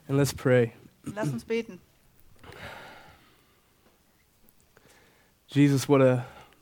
And let's pray. Lass uns beten. Jesus, what a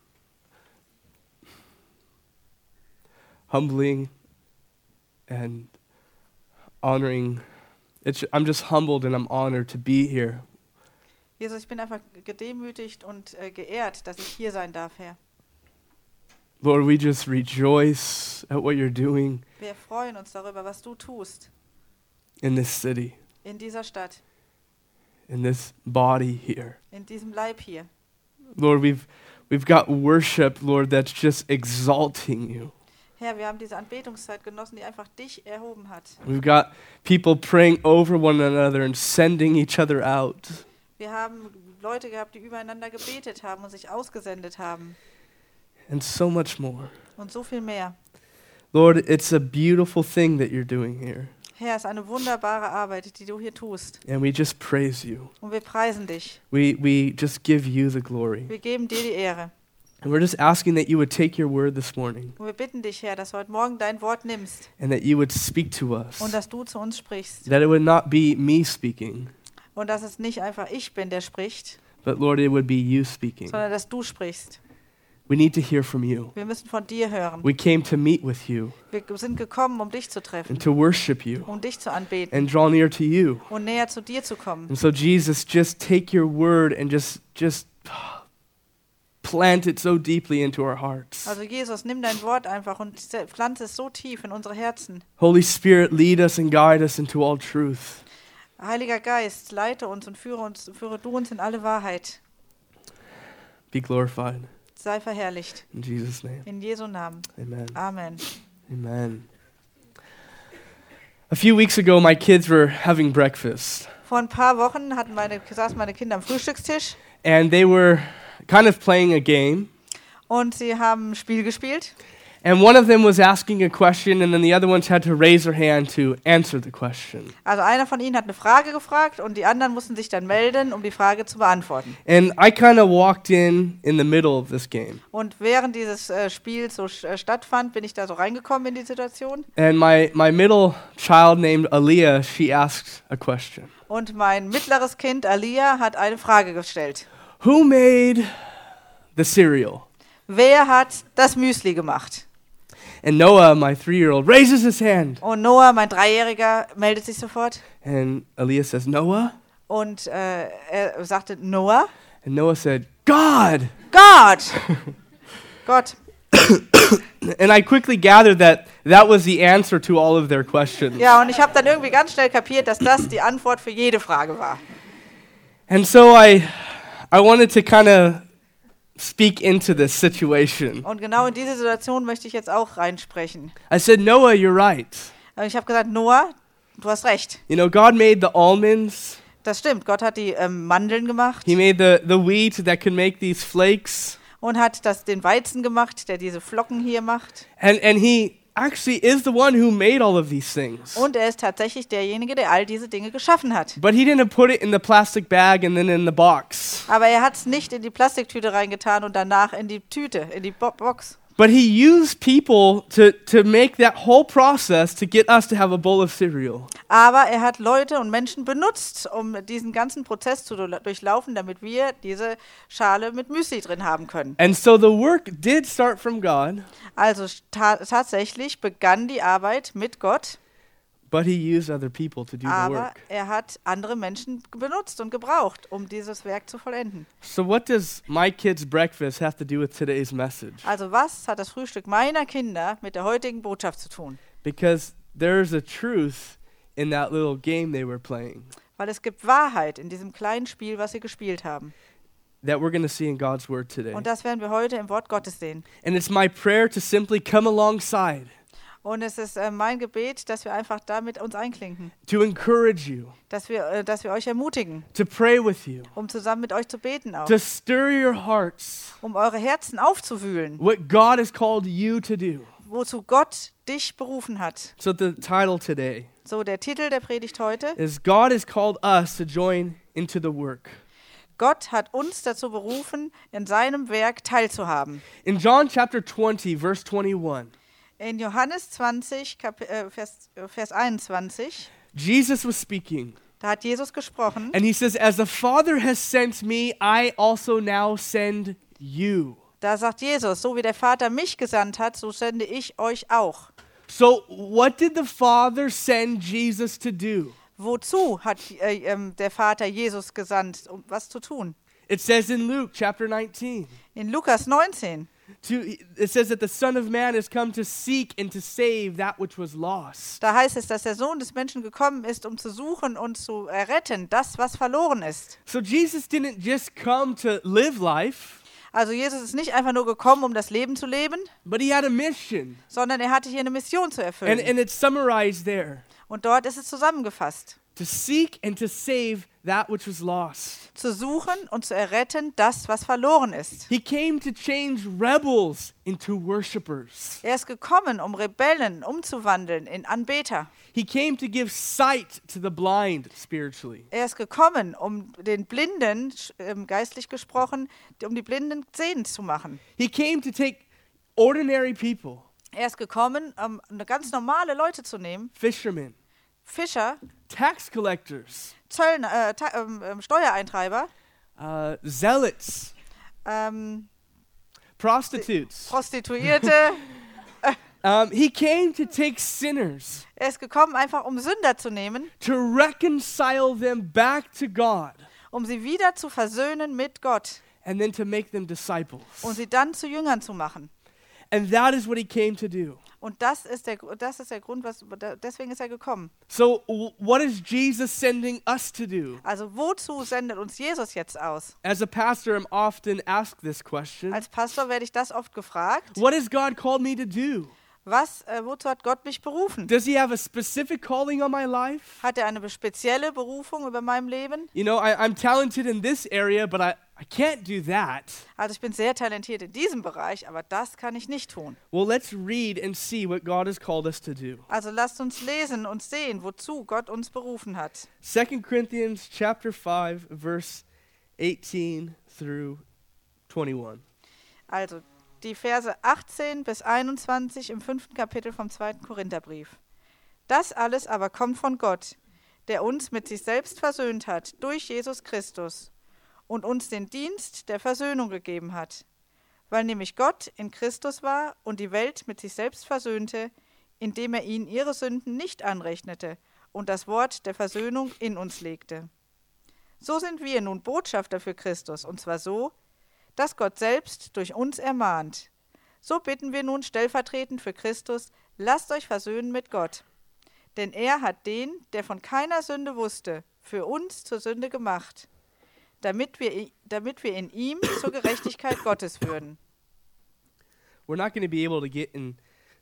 humbling and honoring. I'm just humbled and I'm honored to be here. Jesus, ich bin einfach gedemütigt und geehrt, dass ich hier sein darf, Herr. Lord, we just rejoice at what you're doing Wir freuen uns darüber, was du tust in this city, in dieser Stadt, in this body here. in diesem Leib hier. Lord, we've got worship, Lord, that's just exalting you. Herr, wir haben diese Anbetungszeit genossen, die einfach dich erhoben hat. We've got people praying over one another and sending each other out. Wir haben Leute gehabt, die übereinander gebetet haben und sich ausgesendet haben. And so much more. Und so viel mehr. Lord, it's a beautiful thing that you're doing here. Herr, es ist eine wunderbare Arbeit, die du hier tust. And we just praise you. Und wir preisen dich. We just give you the glory. Wir geben dir die Ehre. And we're just asking that you would take your word this morning Und wir bitten dich, Herr, dass du heute Morgen dein Wort nimmst and that you would speak to us. und dass du zu uns sprichst. That it would not be me speaking, Und dass es nicht einfach ich bin, der spricht, but Lord, it would be you speaking. sondern dass du sprichst. We need to hear from you. Wir müssen von dir hören. We came to meet with you Wir sind gekommen, um dich zu treffen, and to worship you um dich zu anbeten and draw near to you. und näher zu dir zu kommen. And so Jesus, just take your word and just plant it so deeply into our hearts. Also Jesus, nimm dein Wort einfach und pflanze es so tief in unsere Herzen. Holy Spirit, lead us and guide us into all truth. Heiliger Geist, leite uns und führe du uns in alle Wahrheit. Be glorified. Sei verherrlicht. In Jesus' name. In Jesu Namen. Amen. Amen. Amen. A few weeks ago, my kids were having breakfast, Vor ein paar Wochen saßen meine Kinder am Frühstückstisch and they were kind of playing a game. und sie haben ein Spiel gespielt. And one of them was asking a question, and then the other ones had to raise their hand to answer the question. Also einer von ihnen hat eine Frage gefragt und die anderen mussten sich dann melden, um die Frage zu beantworten. And I kind of walked in the middle of this game. Und während dieses Spiels so stattfand, bin ich da so reingekommen in die Situation. And my middle child named Aliyah, she asked a question. Und mein mittleres Kind, Aliyah, hat eine Frage gestellt. Who made the cereal? Wer hat das Müsli gemacht? And Noah, my 3-year-old, raises his hand. Und Noah, mein Dreijähriger, meldet sich sofort. And Aliyah says, Noah? Und er sagte, Noah? And Noah said, God! Gott! Gott. And I quickly gathered that was the answer to all of their questions. Ja, und ich habe dann irgendwie ganz schnell kapiert, dass das die Antwort für jede Frage war. And so I wanted to kind of speak into this situation. Und genau in diese Situation möchte ich jetzt auch reinsprechen. I said, Noah, you're right. Und ich habe gesagt, Noah, du hast recht. You know, God made the almonds. Das stimmt, Gott hat die Mandeln gemacht He made the wheat that can make these flakes. und hat den Weizen gemacht, der diese Flocken hier macht. And he actually is the one who made all of these things. Und er ist tatsächlich derjenige, der all diese Dinge geschaffen hat. But he didn't put it in the plastic bag and then in the box. Aber er hat es nicht in die Plastiktüte reingetan und danach in die Tüte, in die Box. But he used people to make that whole process to get us to have a bowl of cereal. Aber er hat Leute und Menschen benutzt, um diesen ganzen Prozess zu durchlaufen, damit wir diese Schale mit Müsli drin haben können. And so the work did start from God, Also tatsächlich begann die Arbeit mit Gott, but he used other people to do the aber work. er hat andere Menschen benutzt und gebraucht, um dieses Werk zu vollenden. So what does my kids' breakfast have to do with today's message? Also was hat das Frühstück meiner Kinder mit der heutigen Botschaft zu tun? Because there's a truth in that little game they were playing Weil es gibt Wahrheit in diesem kleinen Spiel, was sie gespielt haben. that we're going to see in God's word today. Und das werden wir heute im Wort Gottes sehen. And it's my prayer to simply come alongside, Und es ist mein Gebet, dass wir einfach damit uns einklinken, to encourage you, dass wir euch ermutigen, to pray with you, um zusammen mit euch zu beten auch, to stir your hearts, um eure Herzen aufzuwühlen, what God has called you to do. wozu Gott dich berufen hat. So the title today So, der Titel der Predigt heute: is God has called us to join into the work. Gott hat uns dazu berufen, in seinem Werk teilzuhaben. In John chapter 20, verse 21, In Johannes 20, Vers 21, Jesus was speaking, Da hat Jesus gesprochen. And he says, as the Father has sent me, I also now send you. Da sagt Jesus, so wie der Vater mich gesandt hat, so sende ich euch auch. So what did the Father send Jesus to do? Wozu hat der Vater Jesus gesandt, um was zu tun? It says in Luke chapter 19. In Lukas 19. It says that the Son of Man has come to seek and to save that which was lost. Da heißt es, dass der Sohn des Menschen gekommen ist, um zu suchen und zu erretten, das, was verloren ist. So Jesus didn't just come to live life, Also Jesus ist nicht einfach nur gekommen, um das Leben zu leben, but he had a mission. sondern er hatte hier eine Mission zu erfüllen. And it's summarized there. Und dort ist es zusammengefasst. To seek and to save that which was lost. Zu suchen und zu erretten, das, was verloren ist. He came to change rebels into worshipers. Er ist gekommen, um Rebellen umzuwandeln in Anbeter. He came to give sight to the blind spiritually. Er ist gekommen, um den Blinden, geistlich gesprochen, um die Blinden sehend zu machen. He came to take ordinary people, Er ist gekommen, um ganz normale Leute zu nehmen, fishermen, Fischer, tax collectors, Steuereintreiber, zealots, prostitutes. Prostituierte. He came to take sinners, Er ist gekommen, einfach um Sünder zu nehmen, to reconcile them back to God, um sie wieder zu versöhnen mit Gott and then to make them disciples. und sie dann zu Jüngern zu machen. And that is what he came to do. Und das ist der Grund, deswegen ist er gekommen. So what is Jesus sending us to do? Also wozu sendet uns Jesus jetzt aus? As a pastor, I'm often asked this question. Als Pastor werde ich das oft gefragt. What has God called me to do? Wozu hat Gott mich berufen? Does he have a specific calling on my life? Hat er eine spezielle Berufung über meinem Leben? You know, I'm talented in this area, but I can't do that. Also ich bin sehr talentiert in diesem Bereich, aber das kann ich nicht tun. Well, let's read and see what God has called us to do. Also lasst uns lesen und sehen, wozu Gott uns berufen hat. 2 Corinthians chapter 5, verse 18 through 21. Also die Verse 18 bis 21 im 5. Kapitel vom 2. Korintherbrief. Das alles aber kommt von Gott, der uns mit sich selbst versöhnt hat durch Jesus Christus und uns den Dienst der Versöhnung gegeben hat, weil nämlich Gott in Christus war und die Welt mit sich selbst versöhnte, indem er ihnen ihre Sünden nicht anrechnete und das Wort der Versöhnung in uns legte. So sind wir nun Botschafter für Christus, und zwar so, dass Gott selbst durch uns ermahnt. So bitten wir nun stellvertretend für Christus, lasst euch versöhnen mit Gott. Denn er hat den, der von keiner Sünde wusste, für uns zur Sünde gemacht, damit wir in ihm zur Gerechtigkeit Gottes würden. We're not going to be able to get in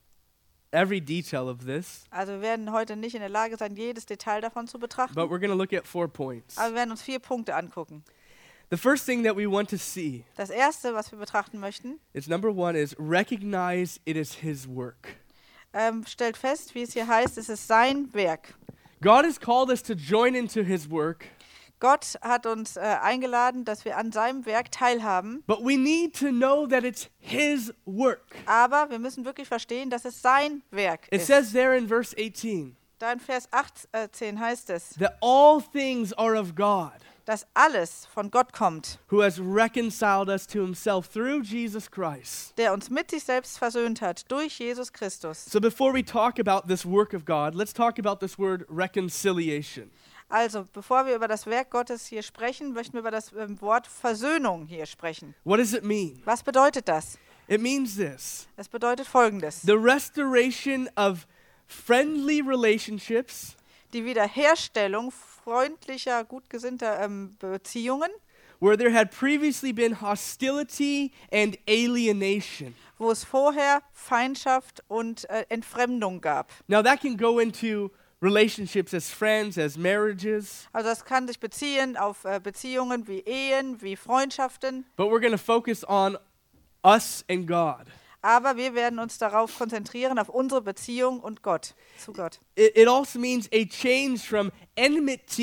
every detail of this, Also wir werden heute nicht in der Lage sein, jedes Detail davon zu betrachten, but we're going to look at 4 points. aber wir werden uns 4 Punkte angucken. The first thing that we want to see Das erste, was wir betrachten möchten, is number 1 is recognize it is his work. stellt fest, wie es hier heißt, es ist sein Werk. God has called us to join into his work, Gott hat uns eingeladen, dass wir an seinem Werk teilhaben, but we need to know that it's his work. aber wir müssen wirklich verstehen, dass es sein Werk It ist. says there in verse 18 Da in Vers 18 heißt es, that all things are of God, dass alles von Gott kommt, who has reconciled us to himself through Jesus Christ. der uns mit sich selbst versöhnt hat durch Jesus Christus. So before we talk about this work of God, let's talk about this word reconciliation. Also, bevor wir über das Werk Gottes hier sprechen, möchten wir über das Wort Versöhnung hier sprechen. What does it mean? Was bedeutet das? It means this: Es bedeutet Folgendes. the restoration of friendly relationships Die Wiederherstellung freundlicher, gut gesinnter Beziehungen, where there had previously been hostility and alienation. wo es vorher Feindschaft und Entfremdung gab. Now that can go into relationships as friends, as marriages, Also das kann sich beziehen auf Beziehungen wie Ehen, wie Freundschaften, but we're going to focus on us and God. aber wir werden uns darauf konzentrieren, auf unsere Beziehung und Gott, zu Gott. It also means a change from enmity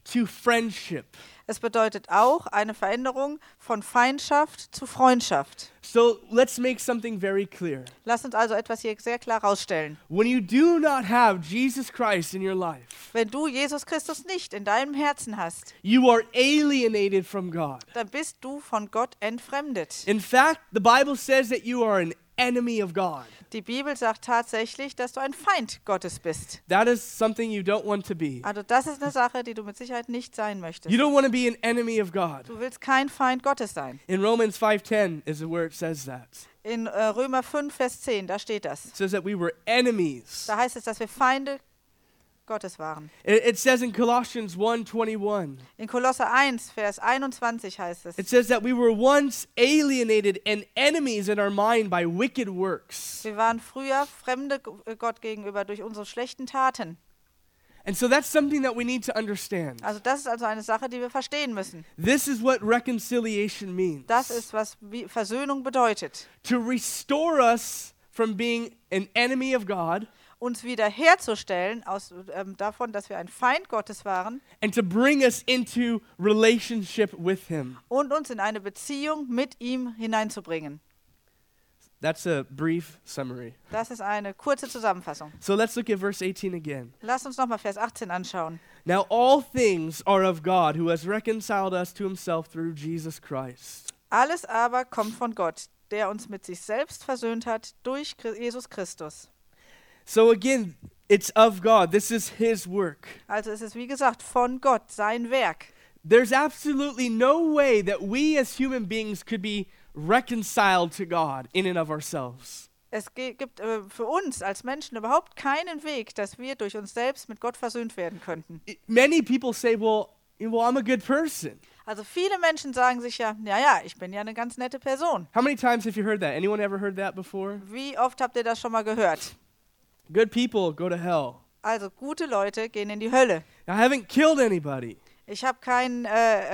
to friendship. Es bedeutet auch eine Veränderung von Feindschaft zu Freundschaft. So let's make something very clear. Lass uns also etwas hier sehr klar herausstellen. When you do not have Jesus Christ in your life, Wenn du Jesus Christus nicht in deinem Herzen hast, you are alienated from God. dann bist du von Gott entfremdet. In fact, the Bible says that you are an enemy of God. Die Bibel sagt tatsächlich, dass du ein Feind Gottes bist. That is something you don't want to be. Also das ist eine Sache, die du mit Sicherheit nicht sein möchtest. You don't want to be an enemy of God. Du willst kein Feind Gottes sein. In Romans 5:10 is where it says that. In Römer 5, Vers 10, da steht das. It says that we were enemies. Da heißt es, dass wir Feinde Gottes waren. It says in Colossians 1:21. In Kolosser 1, Vers 21 heißt es. It says that we were once alienated and enemies in our mind by wicked works. Wir waren früher Fremde Gott gegenüber durch unsere schlechten Taten. And so that's something that we need to understand. Also das ist also eine Sache, die wir verstehen müssen. This is what reconciliation means. Das ist, was Versöhnung bedeutet. To restore us from being an enemy of God Uns wiederherzustellen davon, dass wir ein Feind Gottes waren and to bring us into relationship with him. und uns in eine Beziehung mit ihm hineinzubringen. That's a brief summary. Das ist eine kurze Zusammenfassung. So let's look at verse 18 again. Lass uns nochmal Vers 18 anschauen. Now all things are of God, who has reconciled us to himself through Jesus Christ. Alles aber kommt von Gott, der uns mit sich selbst versöhnt hat durch Jesus Christus. So again, it's of God. This is his work. Also es ist wie gesagt von Gott, sein Werk. There's absolutely no way that we as human beings could be reconciled to God in and of ourselves. Es gibt für uns als Menschen überhaupt keinen Weg, dass wir durch uns selbst mit Gott versöhnt werden könnten. Many people say, well, I'm a good person. Also viele Menschen sagen sich ja, ich bin ja eine ganz nette Person. How many times have you heard that? Anyone ever heard that before? Wie oft habt ihr das schon mal gehört? Good people go to hell. Also gute Leute gehen in die Hölle. I haven't killed anybody. Ich habe keinen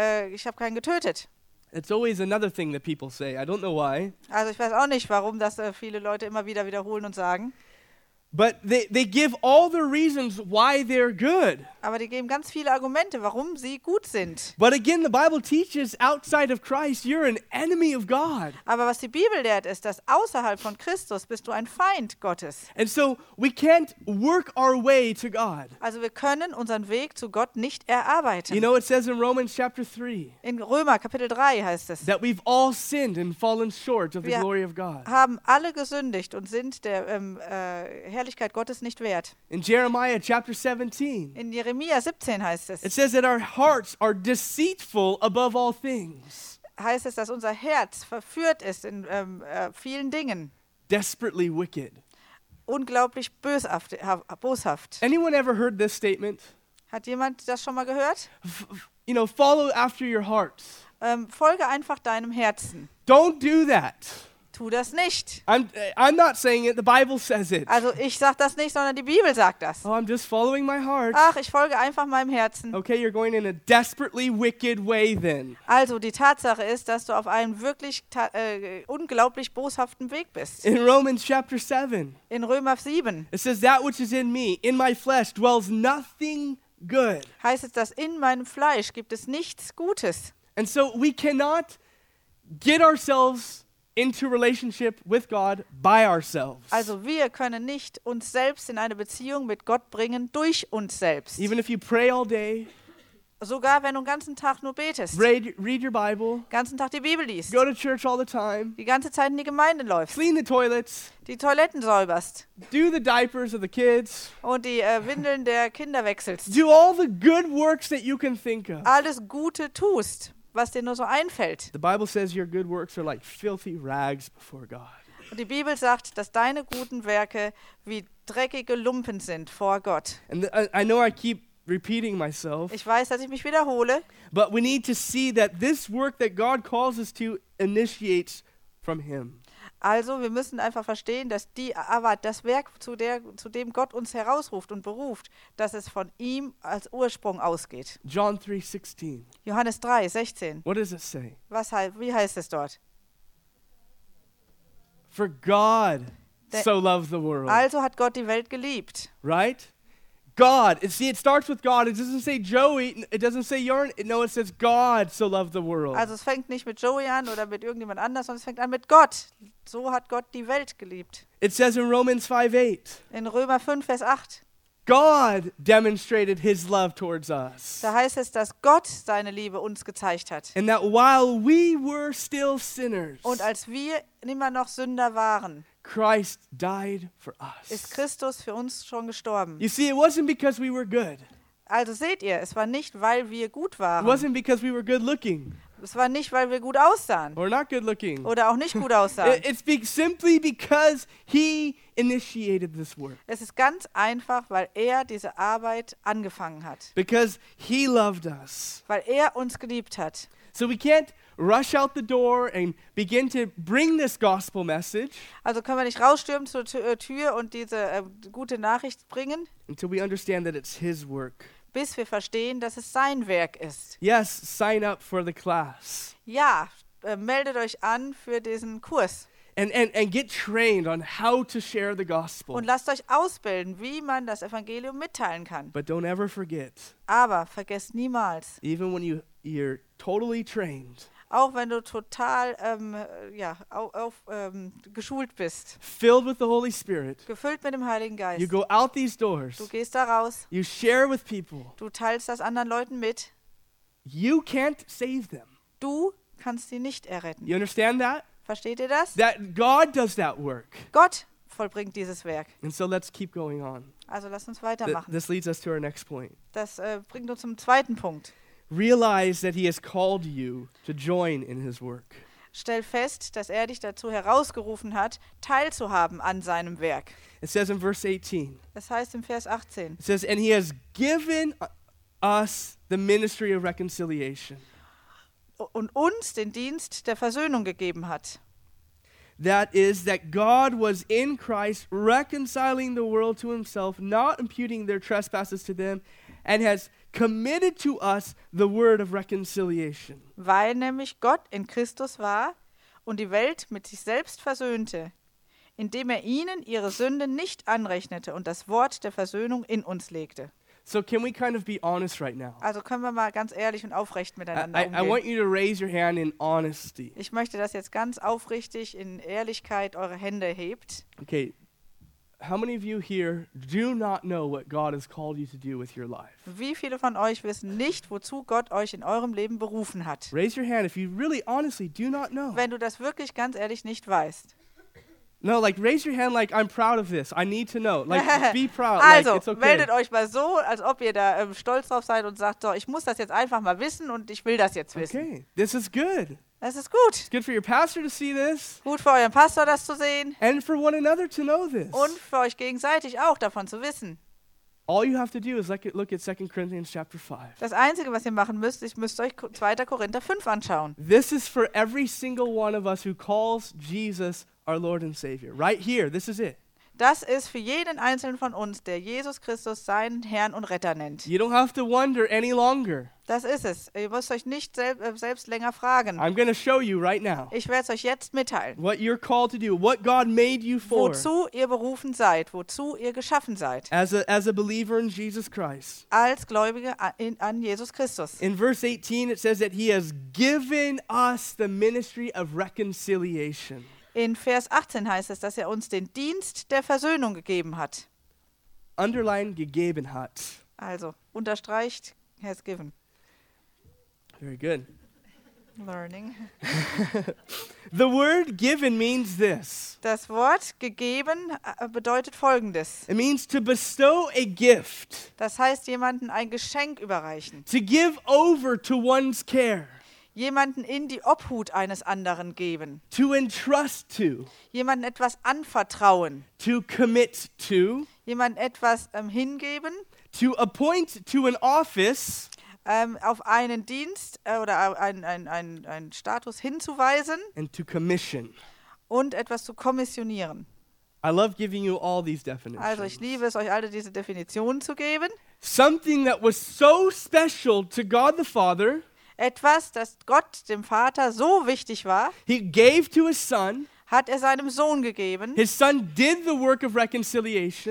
getötet. It's always another thing that people say. I don't know why. Also ich weiß auch nicht, warum das viele Leute immer wieder wiederholen und sagen. But they give all the reasons why they're good. Aber die geben ganz viele Argumente, warum sie gut sind. But again, the Bible teaches outside of Christ, you're an enemy of God. Aber was die Bibel lehrt, ist, dass außerhalb von Christus bist du ein Feind Gottes. And so we can't work our way to God. Also wir können unseren Weg zu Gott nicht erarbeiten. You know, it says in Romans chapter 3 In Römer Kapitel 3 heißt es, that we've all sinned and fallen short of the Wir glory of God. haben alle gesündigt und sind der Herrlichkeit Gottes nicht wert. In Jeremiah chapter 17, In Jeremia 17 heißt it es, says that our hearts are deceitful above all things, dass unser Herz verführt ist in vielen Dingen. desperately wicked. Unglaublich boshaft. Anyone ever heard this statement? Hat jemand das schon mal gehört? Follow after your heart. Folge einfach deinem Herzen. Don't do that. Tu das nicht. I'm not saying it, the Bible says it. Also ich sage das nicht, sondern die Bibel sagt das. Oh, I'm just following my heart. Ach, ich folge einfach meinem Herzen. Okay, you're going in a desperately wicked way then. Also die Tatsache ist, dass du auf einem wirklich unglaublich boshaften Weg bist. In Romans chapter 7, In Römer 7 it says, that which is in me, in my flesh, dwells nothing good. heißt es, dass in meinem Fleisch gibt es nichts Gutes. And so we cannot get ourselves into relationship with God by ourselves. Also wir können nicht uns selbst in eine Beziehung mit Gott bringen durch uns selbst. Even if you pray all day, Sogar wenn du den ganzen Tag nur betest, read your Bible, den ganzen Tag die Bibel liest, go to church all the time, die ganze Zeit in die Gemeinde läufst, clean the toilets, die Toiletten säuberst do the diapers of the kids, und die Windeln der Kinder wechselst. do all the good works that you can think of. Alles Gute tust, was dir nur so einfällt. The Bible says your good works are like filthy rags before God. Und die Bibel sagt, dass deine guten Werke wie dreckige Lumpen sind vor Gott. And I know I keep repeating myself, Ich weiß, dass ich mich wiederhole, but we need to see that this work that God calls us to initiates from Him. also wir müssen einfach verstehen, dass das Werk, zu dem Gott uns herausruft und beruft, dass es von ihm als Ursprung ausgeht. John 3:16. Johannes 3, 16. What does it say? Wie heißt es dort? For God Der- so loved the world. Also hat Gott die Welt geliebt. Right? God. See, it starts with God. It doesn't say Joey. It doesn't say Jorn. No, it says God so loved the world. Also es fängt nicht mit Joey an oder mit irgendjemand anders, sondern es fängt an mit Gott. So hat Gott die Welt geliebt. It says in Romans 5:8, In Römer 5, Vers 8, God demonstrated his love towards us. da heißt es, dass Gott seine Liebe uns gezeigt hat. And that while we were still sinners, Und als wir immer noch Sünder waren, Christ died for ist us. Christus für uns schon gestorben. You see, it wasn't because we were good. Also seht ihr, es war nicht, weil wir gut It waren. wasn't because we were good looking Es war nicht, weil wir gut aussahen or not good looking. oder auch nicht gut aussahen. It's simply because he initiated this work. Es ist ganz einfach, weil er diese Arbeit angefangen hat. Because he loved us. Weil er uns geliebt hat. So we can't rush out the door and begin to bring this gospel message Also können wir nicht rausstürmen zur Tür und diese gute Nachricht bringen, until we understand that it's his work. bis wir verstehen, dass es sein Werk ist. Yes, sign up for the class Ja, meldet euch an für diesen Kurs and get trained on how to share the gospel. und lasst euch ausbilden, wie man das Evangelium mitteilen kann. But don't ever forget, Aber vergesst niemals, even when you're totally trained, auch wenn du total geschult bist, filled with the Holy Spirit, gefüllt mit dem Heiligen you Geist, go out these doors, du gehst da raus, you share with people, du teilst das anderen Leuten mit, you can't save them. du kannst sie nicht erretten. You understand that? Versteht ihr das? That God does that work. Gott vollbringt dieses Werk. And so let's keep going on. Also lasst uns weitermachen. This leads us to our next point. Das bringt uns zum zweiten Punkt. Realize that he has called you to join in his work. Stell fest, dass er dich dazu herausgerufen hat, teilzuhaben an seinem Werk. It says in verse 18, Das heißt im Vers 18. it says, and he has given us the ministry of reconciliation. Und uns den Dienst der Versöhnung gegeben hat. That is, that God was in Christ reconciling the world to himself, not imputing their trespasses to them, and has committed to us the word of reconciliation. Weil nämlich Gott in Christus war und die Welt mit sich selbst versöhnte, indem er ihnen ihre Sünde nicht anrechnete und das Wort der Versöhnung in uns legte. So can we kind of be honest right now? Also können wir mal ganz ehrlich und aufrecht miteinander I want umgehen. you to raise your hand in honesty. Ich möchte, dass jetzt ganz aufrichtig in Ehrlichkeit eure Hände hebt. Okay, how many of you here do not know what God has called you to do with your life? Wie viele von euch wissen nicht, wozu Gott euch in eurem Leben berufen hat? Raise your hand if you really honestly do not know. Wenn du das wirklich ganz ehrlich nicht weißt. No, like raise your hand like I'm proud of this. I need to know. Like be proud. Also, Like it's okay. meldet euch mal so, als ob ihr da stolz drauf seid und sagt, so, ich muss das jetzt einfach mal wissen und ich will das jetzt wissen. Okay, this is good. Das ist gut. It's good for your pastor to see this Gut für euren Pastor, das zu sehen and for one another to know this. und für euch gegenseitig auch davon zu wissen. All you have to do is look at 2 Corinthians chapter 5. Das Einzige, was ihr machen müsst, ihr müsst euch 2. Korinther 5 anschauen. This is for every single one of us who calls Jesus our Lord and Savior. Right here, this is it. Das ist für jeden Einzelnen von uns, der Jesus Christus seinen Herrn und Retter nennt. You don't have to wonder any longer. Das ist es. Ihr müsst euch nicht selbst länger fragen. I'm going to show you right now Ich werde es euch jetzt mitteilen. what you're called to do, what God made you for Wozu ihr berufen seid, wozu ihr geschaffen seid. as a believer in Jesus Christ. Als Gläubige an Jesus Christus. In verse 18, it says that he has given us the ministry of reconciliation. In Vers 18 heißt es, dass er uns den Dienst der Versöhnung gegeben hat. Underline gegeben hat. Also, unterstreicht, has given. Very good. Learning. The word given means this. Das Wort gegeben bedeutet Folgendes. It means to bestow a gift, Das heißt, jemanden ein Geschenk überreichen. to give over to one's care, Jemanden in die Obhut eines anderen geben. to entrust to, Jemanden etwas anvertrauen. to commit to, Jemanden etwas hingeben. to appoint to an office, Auf einen Dienst oder einen Status hinzuweisen and to commission. und etwas zu kommissionieren. I love giving you all these definitions. Also ich liebe es, euch alle diese Definitionen zu geben. Something that was so special to God the Father, Etwas, das Gott, dem Vater, so wichtig war, he gave to his son. hat er seinem Sohn gegeben. His son did the work of reconciliation.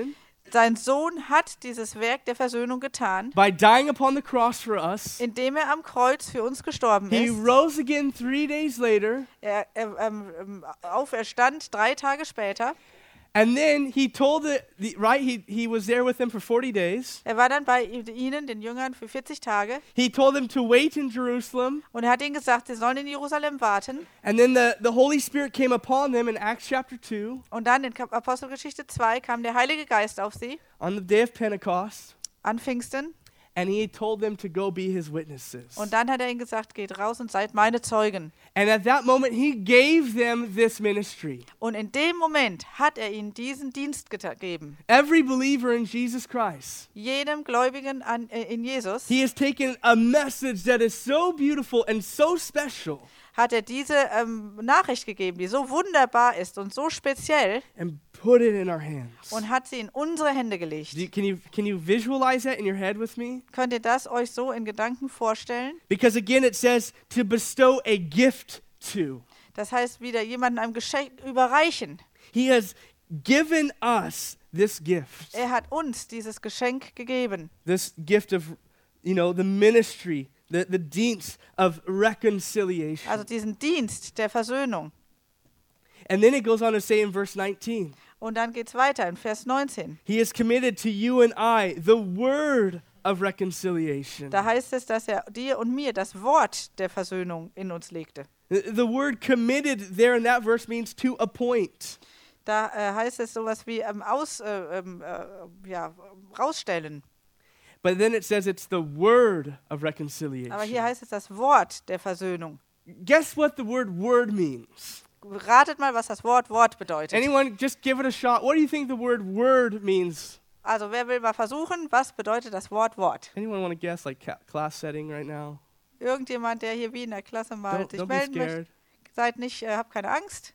Sein Sohn hat dieses Werk der Versöhnung getan, by dying upon the cross for us. indem er am Kreuz für uns gestorben He ist. rose again 3 days later. Er auferstand 3 Tage später. And then he told he was there with them for 40 days. Er war dann bei ihnen, den Jüngern, für 40 Tage. He told them to wait in Jerusalem. Und er hat ihnen gesagt, sie sollen in Jerusalem warten. And then the Holy Spirit came upon them in Acts chapter 2 Und dann in Apostelgeschichte 2 kam der Heilige Geist auf sie, on the day of Pentecost. an Pfingsten. And he told them to go be his witnesses. Und dann hat er ihnen gesagt, geht raus und seid meine Zeugen. And at that moment, he gave them this ministry. Und in dem Moment hat er ihnen diesen Dienst gegeben. Every believer in Jesus Christ. Jedem Gläubigen in Jesus He has taken a message that is so beautiful and so special hat er diese Nachricht gegeben, die so wunderbar ist und so speziell, and put it in our hands. und hat sie in unsere Hände gelegt. Can you visualize that in your head with me? Könnt ihr das euch so in Gedanken vorstellen? Because again, it says to bestow a gift to. Das heißt, wieder jemandem ein Geschenk überreichen. He has given us this gift. Er hat uns dieses Geschenk gegeben. This gift of, the ministry, the dienst of reconciliation. Also diesen Dienst der Versöhnung. And then it goes on to say in verse 19, Und dann geht es weiter in Vers 19. he has committed to you and I the word of reconciliation. Da heißt es, dass er dir und mir das Wort der Versöhnung in uns legte. The word committed there in that verse means to appoint. Da heißt es sowas wie rausstellen. But then it says it's the word of Aber reconciliation. hier heißt es das Wort der Versöhnung. Guess what the word means? Ratet mal, was das Wort bedeutet. Anyone, just give it a shot. What do you think the word means? Also wer will mal versuchen, was bedeutet das Wort? Anyone want to guess, like class setting right now? Irgendjemand, der hier wie in der Klasse mal sich Don't be melden möchte. scared. Seid nicht, habt keine Angst.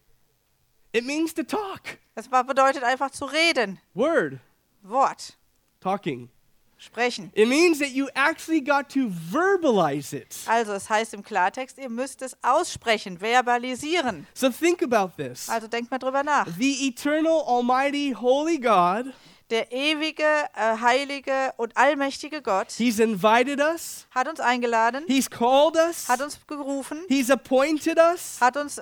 It means to talk. Das bedeutet einfach zu reden. Word, Wort. talking. Sprechen. It means that you actually got to verbalize it. Also es heißt im Klartext, ihr müsst es aussprechen, verbalisieren. So think about this. Also denkt mal drüber nach. The eternal, almighty, holy God, Der ewige, heilige und allmächtige Gott He's invited us. hat uns eingeladen, He's called us. hat uns gerufen, He's appointed us. hat uns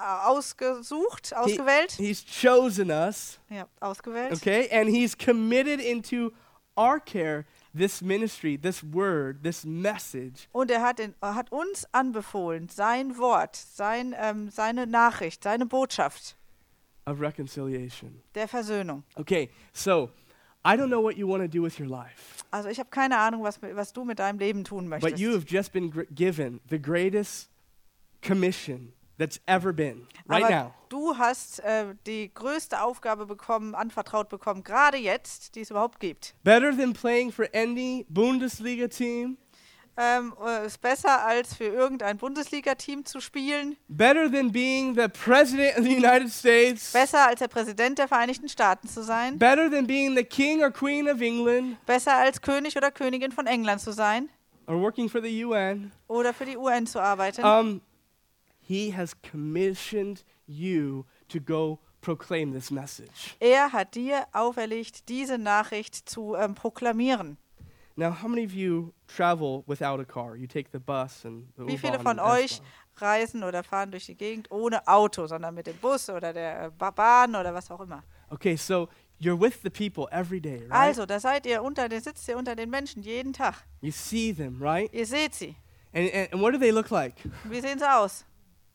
ausgewählt. He's chosen us. Ja, ausgewählt. Okay? And He's committed into our care this ministry, this word, this message Und er hat uns anbefohlen, sein Wort, seine Nachricht, seine Botschaft of reconciliation. der Versöhnung. Okay, so I don't know what you want to do with your life, Also ich habe keine Ahnung, was du mit deinem Leben tun but möchtest. you have just been given the greatest commission that's ever been right Aber now. du hast die größte Aufgabe anvertraut bekommen, gerade jetzt, die es überhaupt gibt. Better than playing for any Bundesliga team, Ist besser, als für irgendein Bundesliga-Team zu spielen. better than being the president of the United States, Besser, als der Präsident der Vereinigten Staaten zu sein. better than being the king or queen of England Besser, als König oder Königin von England zu sein. or working for the UN. Oder für die UN zu arbeiten. He has commissioned you to go proclaim this message. Er hat dir auferlegt, diese Nachricht zu proklamieren. Now, how many of you travel without a car? You take the bus and the Wie viele U-Bahn von and euch S-Bahn. reisen oder fahren durch die Gegend ohne Auto, sondern mit dem Bus oder der Bahn oder was auch immer? Okay, so you're with the people every day, right? Also, da sitzt ihr unter den Menschen jeden Tag. You see them, right? Ihr seht sie. And what do they look like, Wie sehen sie aus?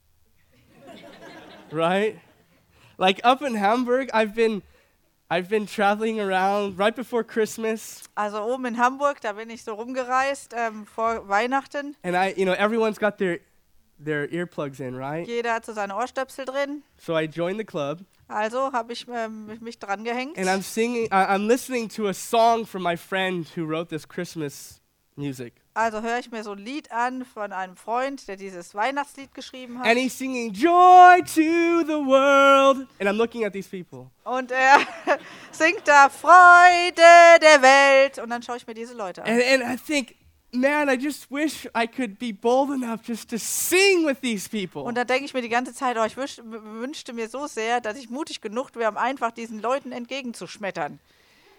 right? Like up in Hamburg, I've been traveling around right before Christmas, Also oben in Hamburg, da bin ich so rumgereist vor Weihnachten. and everyone's got their earplugs in, right? Jeder hat so seine Ohrstöpsel drin. So I joined the club, Also habe ich mich dran gehängt. and I'm listening to a song from my friend who wrote this Christmas music. Also höre ich mir so ein Lied an von einem Freund, der dieses Weihnachtslied geschrieben hat. And he's singing joy to the world. And I'm looking at these people. Und er singt da Freude der Welt. Und dann schaue ich mir diese Leute an. And I think, man, I just wish I could be bold enough just to sing with these people. Und da denke ich mir die ganze Zeit, ich wünschte mir so sehr, dass ich mutig genug wäre, um einfach diesen Leuten entgegenzuschmettern.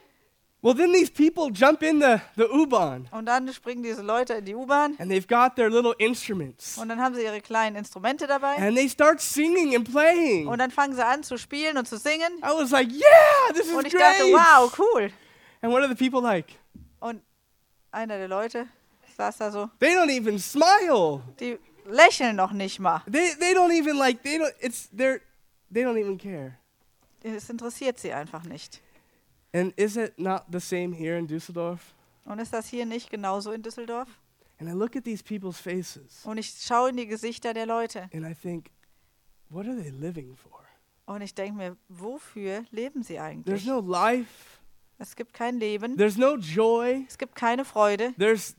Well, then these people jump in the U-Bahn, Und dann springen diese Leute in die U-Bahn and they've got their little instruments, und dann haben sie ihre kleinen Instrumente dabei and they start singing and playing. und dann fangen sie an zu spielen und zu singen. I was like, yeah, this is Und ich great. dachte, wow, cool. And what are the people like? Und einer der Leute saß da so, They don't even smile. die lächeln noch nicht mal. They don't even like, they don't even care. Es interessiert sie einfach nicht. And is it not the same here in Düsseldorf? Und ist das hier nicht genauso in Düsseldorf? And I look at these people's faces, Und ich schaue in die Gesichter der Leute and I think, what are they living for? und ich denke mir, wofür leben sie There's eigentlich? no life. Es gibt kein Leben, There's no joy. es gibt keine Freude. There's,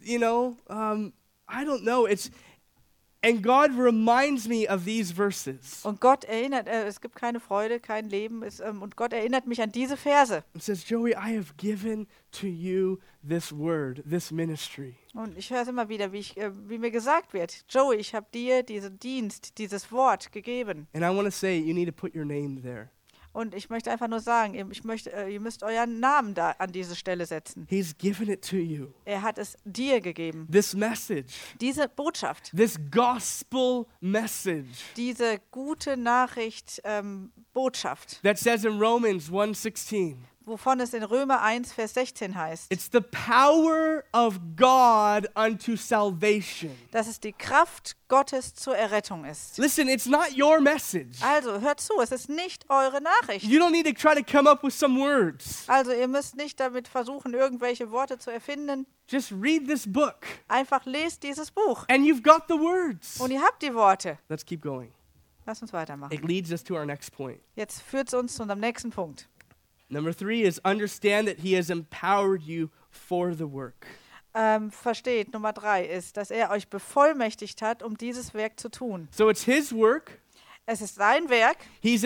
I don't know. And God reminds me of these verses. Und Gott erinnert, es gibt keine Freude, kein Leben. Und Gott erinnert mich an diese Verse. It says, Joey, I have given to you this word, this ministry. Und ich höre es immer wieder, wie mir gesagt wird, Joey, ich habe dir diesen Dienst, dieses Wort gegeben. And I want to say, you need to put your name there. Und ich möchte einfach nur sagen, ihr müsst euren Namen da an diese Stelle setzen. He's given it to you. Er hat es dir gegeben. This message, Diese Botschaft, this gospel message diese gute Nachricht, Botschaft, that says in Romans 1:16, wovon es in Römer 1, Vers 16 heißt, it's the power of God unto salvation. dass es die Kraft Gottes zur Errettung ist. Listen, it's not your message. Also hört zu, es ist nicht eure Nachricht. You don't need to try to come up with some words. Also ihr müsst nicht damit versuchen, irgendwelche Worte zu erfinden. Just read this book, Einfach lest dieses Buch and you've got the words. und ihr habt die Worte. Let's keep going. Lass uns weitermachen. It leads us to our next point. Jetzt führt es uns zu unserem nächsten Punkt. Number 3 is understand that he has empowered you for the work. Versteht, Nummer 3 ist, dass er euch bevollmächtigt hat, um dieses Werk zu tun. So it's his work. Es ist sein Werk. He's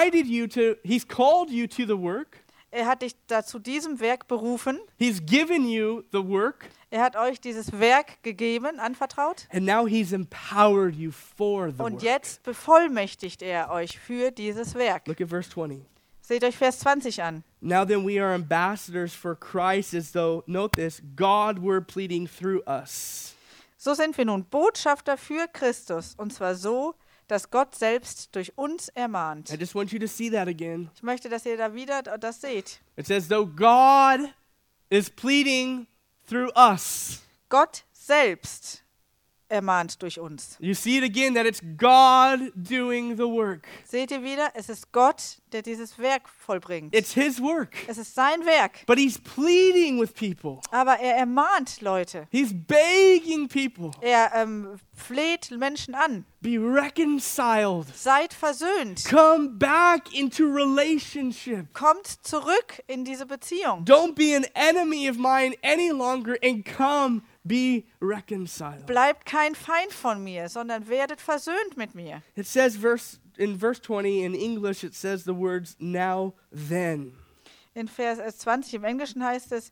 called you to the work. Er hat dich zu diesem Werk berufen. He's given you the work. Er hat euch dieses Werk gegeben, anvertraut. And now he's empowered you for the Und work. jetzt bevollmächtigt er euch für dieses Werk. Look at verse 20. Seht euch Vers 20 an. Now then we are ambassadors for Christ as though, note this, God were pleading through us. So sind wir nun Botschafter für Christus, und zwar so, dass Gott selbst durch uns ermahnt. I just want you to see that again. Ich möchte, dass ihr da wieder das seht. It says, though God is pleading through us. Gott selbst ermahnt durch uns. You see it again, that it's God doing the work. Seht ihr wieder? Es ist Gott, der dieses Werk vollbringt. It's his work. Es ist sein Werk. But he's pleading with people. Aber er ermahnt Leute. He's begging people. Er fleht Menschen an. Be reconciled. Seid versöhnt. Come back into relationship. Kommt zurück in diese Beziehung. Don't be an enemy of mine any longer and come be reconciled. Bleibt kein Feind von mir, sondern werdet versöhnt mit mir. It says in verse 20 in English, it says the words now then. In Vers 20 im Englischen heißt es,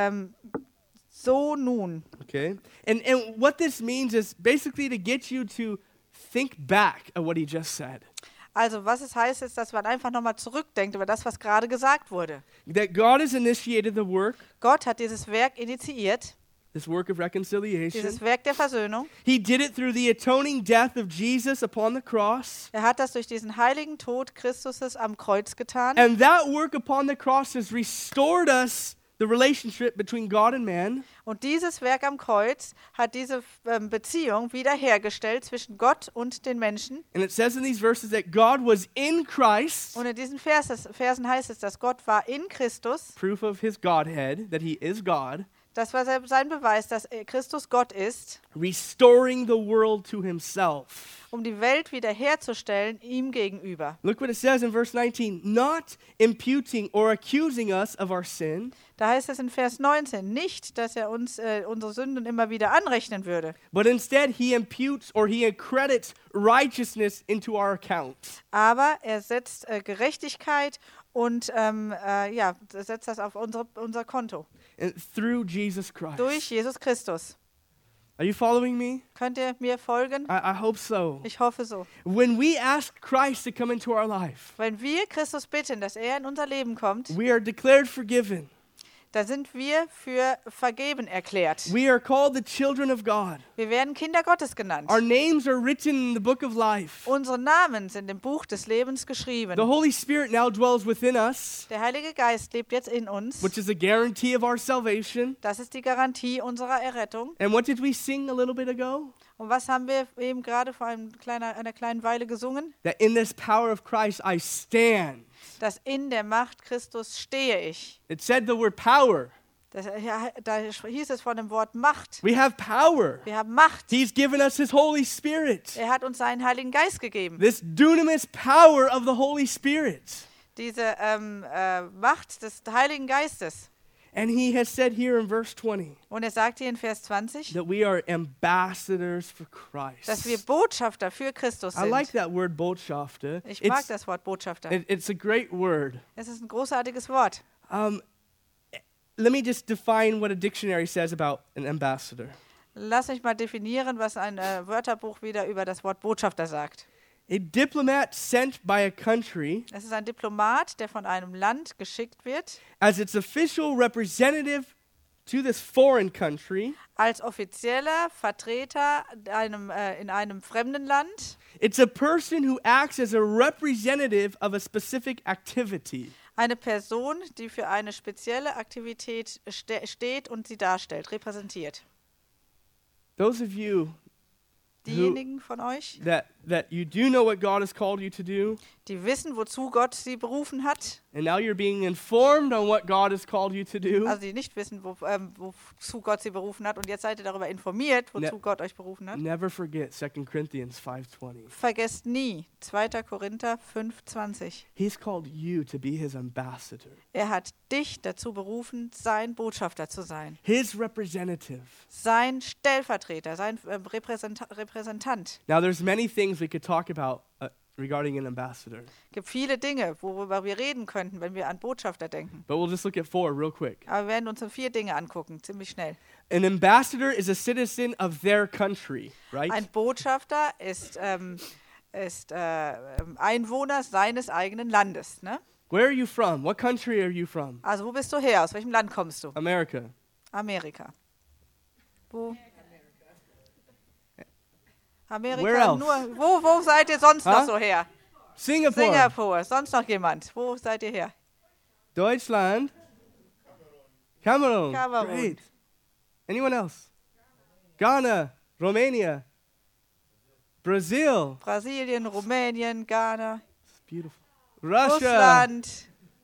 so nun. Okay? And what this means is basically to get you to think back at what he just said. Also was es heißt, ist, dass man einfach nochmal zurückdenkt über das, was gerade gesagt wurde. That God has initiated the work, Gott hat dieses Werk initiiert, this work of reconciliation. dieses Werk der Versöhnung. He did it through the atoning death of Jesus upon the cross. Er hat das durch diesen heiligen Tod Christus am Kreuz getan. And that work upon the cross has restored us the relationship between God and man. Und dieses Werk am Kreuz hat diese Beziehung wiederhergestellt zwischen Gott und den Menschen. And it says in these verses that God was in Christ, Und in diesen Versen heißt es, dass Gott war in Christus. proof of his Godhead, that he is God, Das war sein Beweis, dass Christus Gott ist, restoring the world to himself. um die Welt wiederherzustellen ihm gegenüber. Look what it says in verse 19, not imputing or accusing us of our sin, Da heißt es in Vers 19, nicht, dass er uns unsere Sünden immer wieder anrechnen würde, but instead he imputes or he accredits righteousness into our account. aber er setzt Gerechtigkeit und setzt das auf unser Konto. And through Jesus Christ. Durch Jesus Christus. Are you following me? Könnt ihr mir folgen? I hope so. Ich hoffe so. When we ask Christ to come into our life, Wenn wir Christus bitten, dass er in unser Leben kommt, we are declared forgiven. Da sind wir für vergeben erklärt. We are called the children of God. Wir werden Kinder Gottes genannt. Our names are written in the book of life. Unsere Namen sind im Buch des Lebens geschrieben. The Holy Spirit now dwells within us, Der Heilige Geist lebt jetzt in uns. which is a guarantee of our salvation. Das ist die Garantie unserer Errettung. And what did we sing a little bit ago? Und was haben wir eben gerade vor einer kleinen Weile gesungen? That in this power of Christ I stand. Dass in der Macht Christus stehe ich. It said the word power. Da hieß es von dem Wort Macht. We have power. Wir haben Macht. He's given us his Holy Spirit. Er hat uns seinen Heiligen Geist gegeben. This dunamis power of the Holy Spirit. Diese Macht des Heiligen Geistes. And he has said here in verse 20 Und er sagt hier in Vers 20, that we are ambassadors for dass wir Christ. Botschafter für Christus I like sind. that word Botschafter. Ich mag das Wort Botschafter. It's a great wort. Es ist ein großartiges Wort. Let me just define what a dictionary says about an ambassador. Lass mich mal definieren, was ein Wörterbuch wieder über das Wort Botschafter sagt. A diplomat sent by a country Es ist ein Diplomat, der von einem Land geschickt wird, as its official representative to this foreign country. als offizieller Vertreter in einem fremden Land. It's a person who acts as a representative of a specific activity. Eine Person, die für eine spezielle Aktivität steht und sie darstellt, repräsentiert. Those of you Diejenigen von euch, that you do know what God has called you to do, die wissen, wozu Gott sie berufen hat, and now you're being informed on what God has called you to do. also die nicht wissen, wozu Gott sie berufen hat, und jetzt seid ihr darüber informiert, wozu Gott euch berufen hat. Never forget 2 Corinthians 5:20. Vergesst nie 2. Korinther 5,20. He's called you to be his ambassador, Er hat dich dazu berufen, sein Botschafter zu sein, his representative. sein Stellvertreter, sein Repräsentant. Now there's many things we could talk about regarding an ambassador, Es gibt viele Dinge, worüber wir reden könnten, wenn wir an Botschafter denken. but we'll just look at 4 real quick. Aber wir werden uns 4 Dinge angucken, ziemlich schnell. An ambassador is a citizen of their country, right? Ein Botschafter ist Einwohner seines eigenen Landes. Ne? Where are you from? What country are you from? Also wo bist du her? Aus welchem Land kommst du? America. Amerika. Wo? Where Amerika else? nur. Wo seid ihr sonst noch Huh? so her? Singapore. Singapur. Sonst noch jemand? Wo seid ihr her? Deutschland. Cameroon. Cameroon. Great. Anyone else? Ghana. Romania. Brazil. Brasilien, Rumänien, Ghana, It's beautiful. Russia. Russland,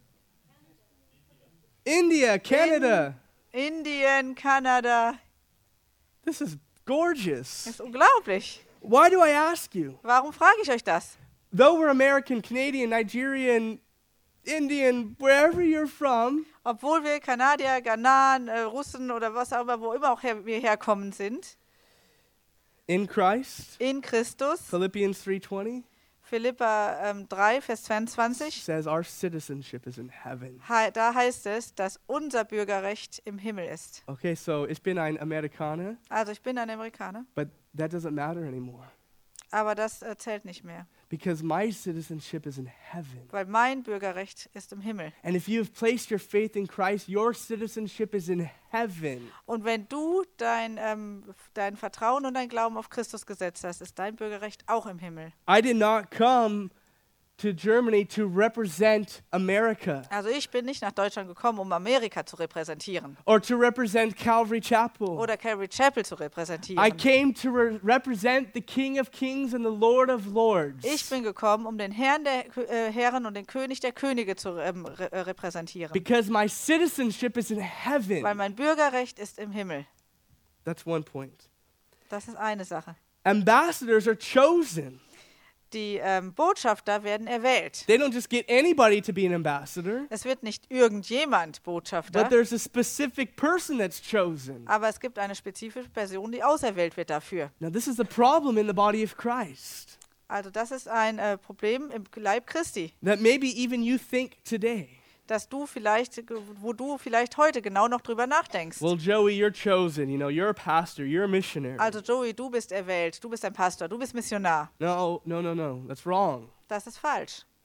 India. Canada. Indien, Kanada. This is gorgeous. Das ist unglaublich. Why do I ask you? Warum frage ich euch das? Though we're American, Canadian, Nigerian, Indian, wherever you're from, Obwohl wir Kanadier, Ghanaren, Russen oder was auch immer, wo immer auch wir herkommen sind, in Christ, in Christus, Philippians 3:20 Philipper 3, Vers 22, says our citizenship is in heaven. da heißt es, dass unser Bürgerrecht im Himmel ist. Okay, so ich bin ein Amerikaner, Also ich bin ein Amerikaner, but that doesn't matter anymore aber das zählt nicht mehr, because my citizenship is in heaven. weil mein Bürgerrecht ist im Himmel. And if you have placed your faith in Christ, your citizenship is in heaven. Und wenn du dein Vertrauen und dein Glauben auf Christus gesetzt hast, ist dein Bürgerrecht auch im Himmel. I did not come to Germany to represent America Also ich bin nicht nach Deutschland gekommen, um Amerika zu repräsentieren or to represent Calvary Chapel. oder Calvary Chapel zu I repräsentieren. came to represent the King of Kings and the Lord of Lords. Ich bin gekommen, um den Herrn der Herren und den König der Könige zu repräsentieren, Because my citizenship is in heaven. weil mein Bürgerrecht ist im Himmel. That's one point. Das ist eine Sache. Ambassadors are chosen. Die Botschafter werden erwählt. They don't just get anybody to be an ambassador, Es wird nicht irgendjemand Botschafter, but there's a specific person that's chosen. aber es gibt eine spezifische Person, die auserwählt wird dafür. Now, this is the problem in the body of Christ Also das ist ein Problem im Leib Christi, that maybe even you think today. wo du vielleicht heute genau noch drüber nachdenkst. Well, Joey, you're chosen. You know, you're a pastor. You're a missionary. Also Joey, du bist erwählt, du bist ein Pastor, du bist Missionar. No. That's wrong. Das ist falsch.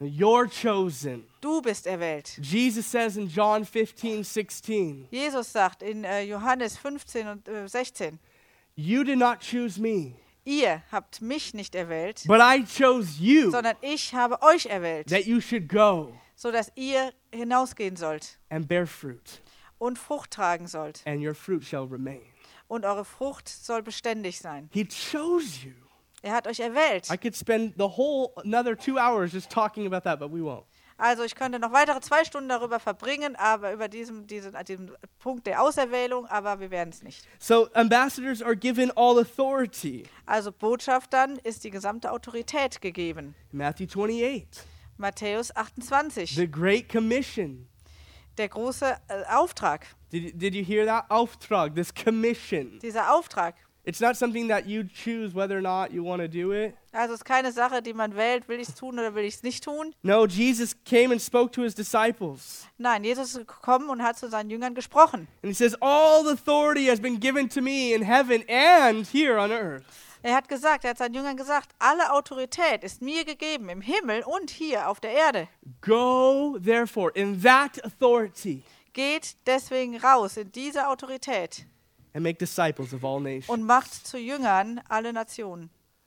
You're chosen. Du bist erwählt. Jesus says in John 15:16, Jesus sagt in Johannes 15 und 16, you did not choose me, ihr habt mich nicht erwählt, but I chose you, sondern ich habe euch erwählt, that you should go sodass ihr hinausgehen sollt and bear fruit, und Frucht tragen sollt. and your fruit shall remain. Und eure Frucht soll beständig sein. He chose you. Er hat euch erwählt. I could spend the whole another 2 hours just talking about that, but we won't. Also ich könnte noch weitere 2 Stunden darüber verbringen, aber über diesen Punkt der Auserwählung, aber wir werden es nicht. So ambassadors are given all authority. Also Botschaftern ist die gesamte Autorität gegeben. Matthew 28, Matthäus 28, the Great Commission. der große Auftrag. Did you hear that? Auftrag, this commission. Dieser Auftrag. It's not something that you choose whether or not you want to do it. Also es ist keine Sache, die man wählt, will ich es tun oder will ich es nicht tun. No, Jesus came and spoke to his disciples. Nein, Jesus ist gekommen und hat zu seinen Jüngern gesprochen. And he says, all authority has been given to me in heaven and here on earth. Er hat seinen Jüngern gesagt, alle Autorität ist mir gegeben im Himmel und hier auf der Erde. Go, therefore, in that authority Geht deswegen raus in diese Autorität and make disciples of all nations. und macht zu Jüngern alle Nationen.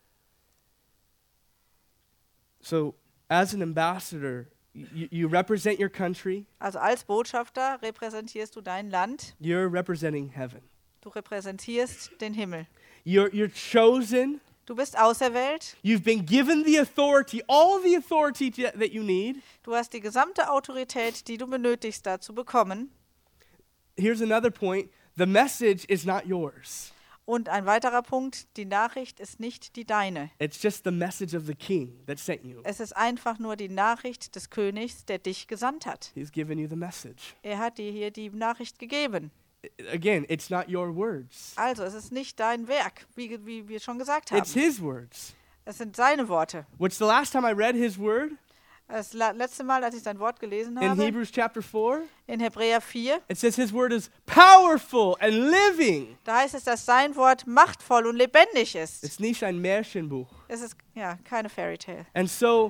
So, as an ambassador, you represent your country. Also als Botschafter repräsentierst du dein Land, You're representing heaven. du repräsentierst den Himmel. You're chosen. Du bist auserwählt, You've been given the authority, all the authority that you need. du hast die gesamte Autorität, die du benötigst, da zu bekommen. Here's another point. The message is not yours. Und ein weiterer Punkt, die Nachricht ist nicht die deine. It's just the message of the king that sent you. Es ist einfach nur die Nachricht des Königs, der dich gesandt hat. He's given you the message. Er hat dir hier die Nachricht gegeben. Again, it's not your words. Also, es ist nicht dein Werk, wie wir schon gesagt It's haben. his words. Es sind seine Worte. What's the last time I read his word? Das letzte Mal, als ich sein Wort gelesen In habe, Hebrews chapter 4, in Hebräer 4, it says his word is powerful and living. da heißt es, dass sein Wort machtvoll und lebendig ist. It's nicht ein Märchenbuch. Es ist ja keine Fairy Tale. And so,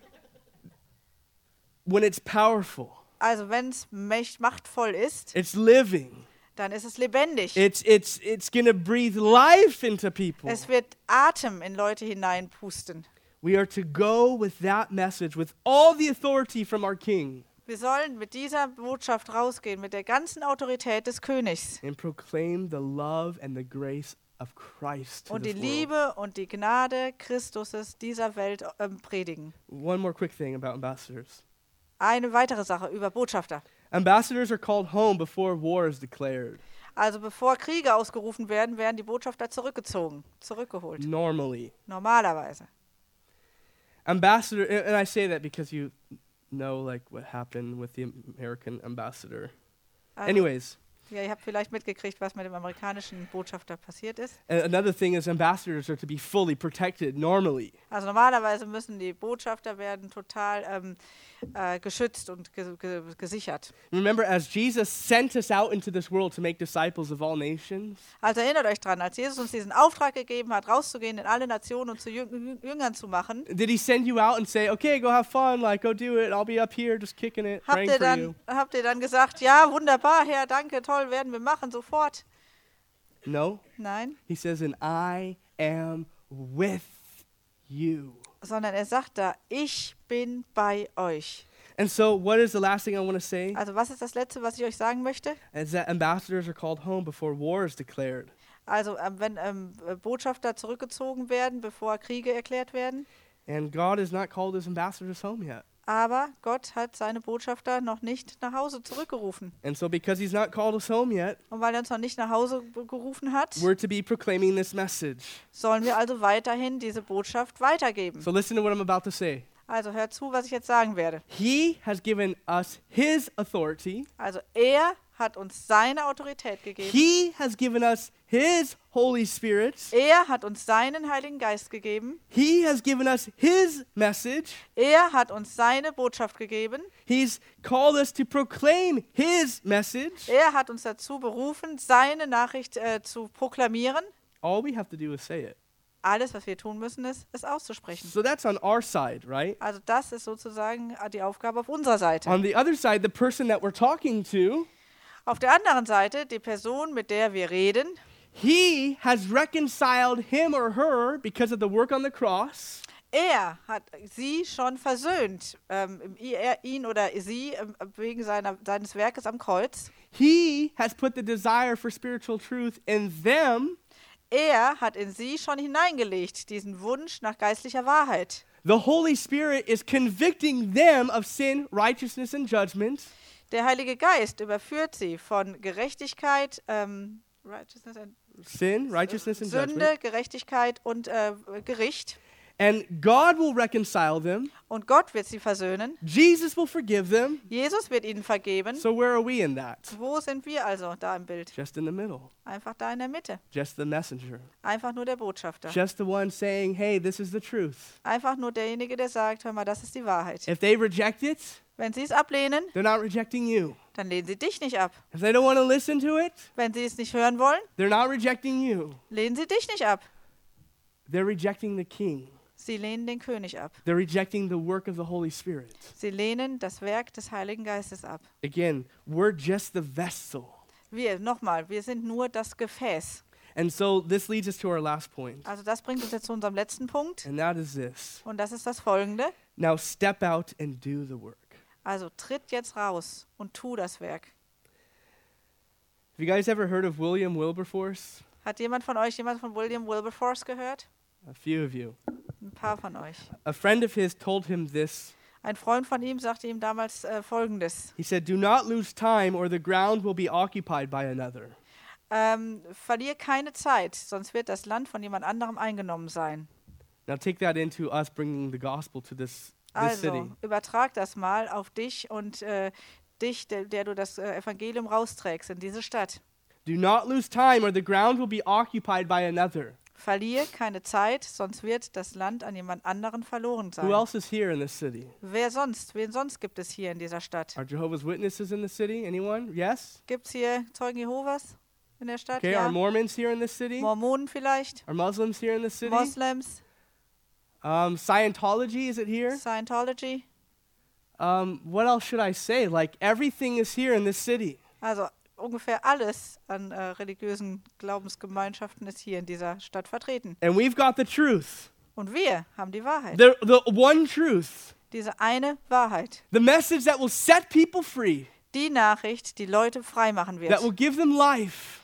when it's powerful, Also, wenn es machtvoll ist, it's living. dann ist es lebendig. It's going to breathe life into people. Es wird Atem in Leute hineinpusten. We are to go with that message, with all the authority from our King, Wir sollen mit dieser Botschaft rausgehen, mit der ganzen Autorität des Königs and proclaim the love and the grace of Christ to und die this world. Liebe und die Gnade Christuses dieser Welt predigen. One more quick thing about ambassadors. Eine weitere Sache über Botschafter. Ambassadors are called home before war is declared, Also bevor Kriege ausgerufen werden, werden die Botschafter zurückgeholt. normally. Normalerweise. Ambassador, and I say that because you know like what happened with the American ambassador. Also, Anyways, ja, ihr habt vielleicht mitgekriegt, was mit dem amerikanischen Botschafter passiert ist. another thing is ambassadors are to be fully protected normally. Also normalerweise müssen die Botschafter werden total geschützt und gesichert. Remember, as Jesus sent us out into this world to make disciples of all nations, Also erinnert euch dran, als Jesus uns diesen Auftrag gegeben hat, rauszugehen in alle Nationen und zu Jüngern zu machen, did he send you out and say, okay, go have fun, like go do it, I'll be up here just kicking it, praying for you? habt ihr dann gesagt, ja, wunderbar, Herr, danke, toll, werden wir machen, sofort? No. Nein, He says, and I am with you. sondern er sagt da, ich bin bei euch. And so what is the last thing I want to say? Also was ist das Letzte, was ich euch sagen möchte? Is that ambassadors are called home before war is declared. Also wenn Botschafter zurückgezogen werden, bevor Kriege erklärt werden. And God has not called his ambassadors home yet. Aber Gott hat seine Botschafter noch nicht nach Hause zurückgerufen. And so because he's not called us home yet, Und weil er uns noch nicht nach Hause gerufen hat, we're to be proclaiming this message. sollen wir also weiterhin diese Botschaft weitergeben. So listen to what I'm about to say. Also hört zu, was ich jetzt sagen werde. He has given us his authority. Also er hat uns seine Autorität gegeben. He has given us his Holy Spirit. Er hat uns seinen Heiligen Geist gegeben. He has given us his message. Er hat uns seine Botschaft gegeben. He's called us to proclaim his message. Er hat uns dazu berufen, seine Nachricht zu proklamieren. All we have to do is say it. Alles, was wir tun müssen, ist, es auszusprechen. So that's on our side, right? Also das ist sozusagen die Aufgabe auf unserer Seite. On the other side, the person that we're talking to, Auf der anderen Seite, die Person, mit der wir reden, he has reconciled him or her because of the work on the cross. er hat sie schon versöhnt, ihn oder sie wegen seines Werkes am Kreuz. He has put the desire for spiritual truth in them. Er hat in sie schon hineingelegt, diesen Wunsch nach geistlicher Wahrheit. The Holy Spirit is convicting them of sin, righteousness, and judgment. Der Heilige Geist überführt sie von Gerechtigkeit, Sin, righteousness, and Sünde, judgment. Gerechtigkeit und Gericht. And God will reconcile them. Und Gott wird sie versöhnen. Jesus will forgive them. Jesus wird ihnen vergeben. So where are we in that? Wo sind wir also da im Bild? Just in the middle. Einfach da in der Mitte. Just the messenger. Einfach nur der Botschafter. Just the one saying, hey, this is the truth. Einfach nur derjenige, der sagt, hör mal, das ist die Wahrheit. If they reject it, Wenn sie es ablehnen, they're not rejecting you. dann lehnen sie dich nicht ab. If they don't want to listen to it, Wenn sie es nicht hören wollen, they're not rejecting you. lehnen sie dich nicht ab. They're rejecting the king. Sie lehnen den König ab. They're rejecting the work of the Holy Spirit. Sie lehnen das Werk des Heiligen Geistes ab. Again, we're just the vessel. Wir sind nur das Gefäß. And so this leads us to our last point. Also das bringt uns jetzt zu unserem letzten Punkt. And that is this. Und das ist das Folgende. Now step out and do the work. Also tritt jetzt raus und tu das Werk. Have you guys ever heard of William Wilberforce? Hat jemand von William Wilberforce gehört? A few of you. Ein paar von euch. A friend of his told him this. Ein Freund von ihm sagte ihm damals Folgendes. He said, do not lose time or the ground will be occupied by another. Verlier keine Zeit, sonst wird das Land von jemand anderem eingenommen sein. Now take that into us bringing the gospel to this Also, city. übertrag das mal auf dich und dich, der du das Evangelium rausträgst in diese Stadt. Do not lose time or the ground will be occupied by another. Verlier keine Zeit, sonst wird das Land an jemand anderen verloren Who sein. else is here in this city? Wen sonst gibt es hier in dieser Stadt? Are Jehovah's Witnesses in the city? Anyone? Yes? Gibt es hier Zeugen Jehovas in der Stadt? Okay, Ja. are Mormons here in this city? Mormonen vielleicht? Are Muslims here in the city? Moslems? Scientology, is it here? Scientology? What else should I say? Like everything is here in this city. Also ungefähr alles an religiösen Glaubensgemeinschaften ist hier in dieser Stadt vertreten. And we've got the truth. Und wir haben die Wahrheit. The one truth. Diese eine Wahrheit. The message that will set people free. Die Nachricht, die Leute frei machen That will wird. give them life.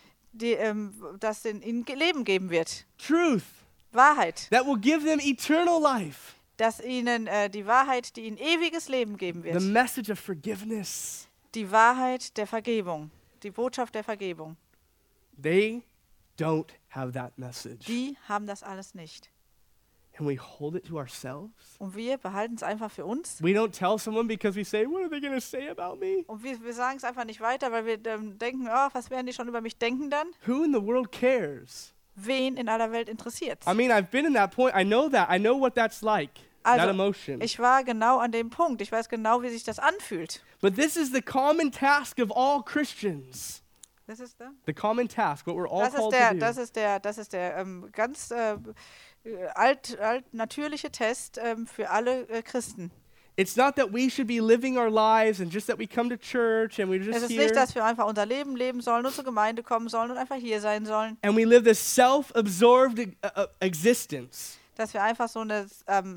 Das ihnen Leben geben wird. Truth. Wahrheit. That will give them eternal life. Dass ihnen die Wahrheit, die ihnen ewiges Leben geben The wird. message of forgiveness. Die Wahrheit der Vergebung. Die Botschaft der Vergebung. They don't have that message. Die haben das alles nicht. And we hold it to ourselves. Und wir behalten es einfach für uns. We don't tell someone because we say, what are they going to say about me? Und wir sagen es einfach nicht weiter, weil wir denken, oh, was werden die schon über mich denken dann? Who in the world cares? Wen in aller Welt interessiert? I mean, I've been in that point. I know that. I know what that's like. That Also, emotion. ich war genau an dem Punkt. Ich weiß genau, wie sich das anfühlt. But this is the common task of all Christians. Das ist The common task, what we're all called to do. das ist der ganz natürliche Test für alle Christen. It's not that we should be living our lives and just that we come to church and we're Es just ist here nicht, dass wir einfach unser Leben leben sollen und zur Gemeinde kommen sollen und einfach hier sein sollen. and we live this self-absorbed existence. Dass wir einfach so eine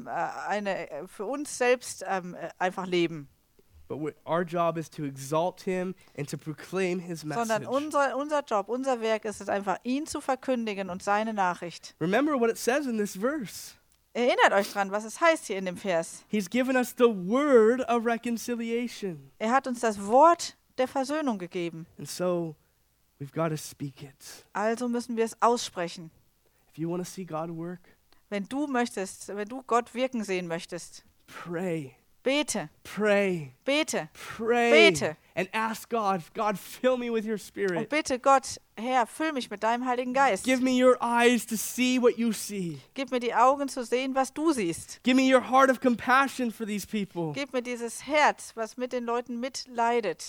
für uns selbst einfach leben. But our job is to exalt him and to proclaim his Sondern message. unser Job, unser Werk ist es einfach, ihn zu verkündigen und seine Nachricht. Remember what it says in this verse. Erinnert euch dran, was es heißt hier in dem Vers. He's given us the word of reconciliation. Er hat uns das Wort der Versöhnung gegeben. And so we've got to speak it. Also müssen wir es aussprechen. If you want to see God work, Wenn du Gott wirken sehen möchtest, pray, bete, pray, bete pray, Bete. and ask God, God, fill me with your und spirit. bitte Gott, Herr, füll mich mit deinem Heiligen Geist. Give me your eyes to see what you see. Gib mir die Augen zu sehen, was du siehst. Give me your heart of compassion for these people. Gib mir dieses Herz, was mit den Leuten mitleidet.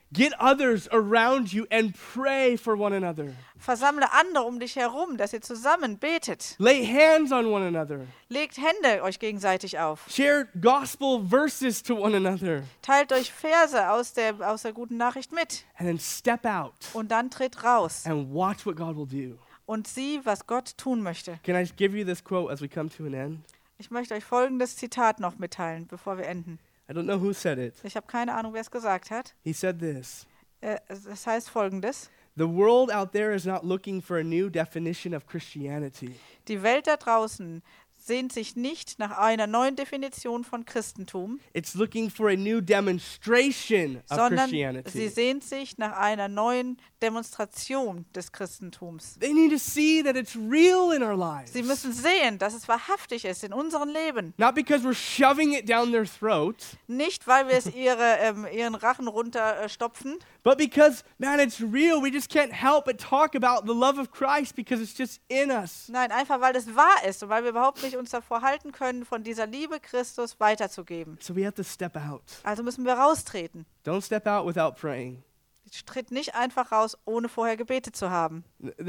Get others around you and pray for one another. Versammle andere um dich herum, dass ihr zusammen betet. Lay hands on one another. Legt Hände euch gegenseitig auf. Share gospel verses to one another. Teilt euch Verse aus der guten Nachricht mit. And then step out Und dann tritt raus and watch what God will do. und sieh, was Gott tun möchte. Can I give you this quote as we come to an end? Ich möchte euch folgendes Zitat noch mitteilen, bevor wir enden. I don't know who said it. Ich habe keine Ahnung, wer es gesagt hat. He said this. Es heißt folgendes. The world out there is not looking for a new definition of Christianity. Die Welt da draußen sehnt sich nicht nach einer neuen Definition von Christentum, It's looking for a new demonstration of sondern Christianity. sie sehnt sich nach einer neuen Demonstration des Christentums. They need to see that it's real in our lives. Sie müssen sehen, dass es wahrhaftig ist in unserem Leben. Not because we're shoving it down their throat, Nicht, weil wir es ihren Rachen runterstopfen, but because, man, it's real. We just can't help but talk about the love of Christ because it's just in us. nein, einfach weil es wahr ist und weil wir überhaupt nicht uns davor halten können, von dieser Liebe Christus weiterzugeben. So we have to step out. Also müssen wir raustreten. Don't step out without praying. Tritt nicht einfach raus, ohne vorher gebetet zu haben.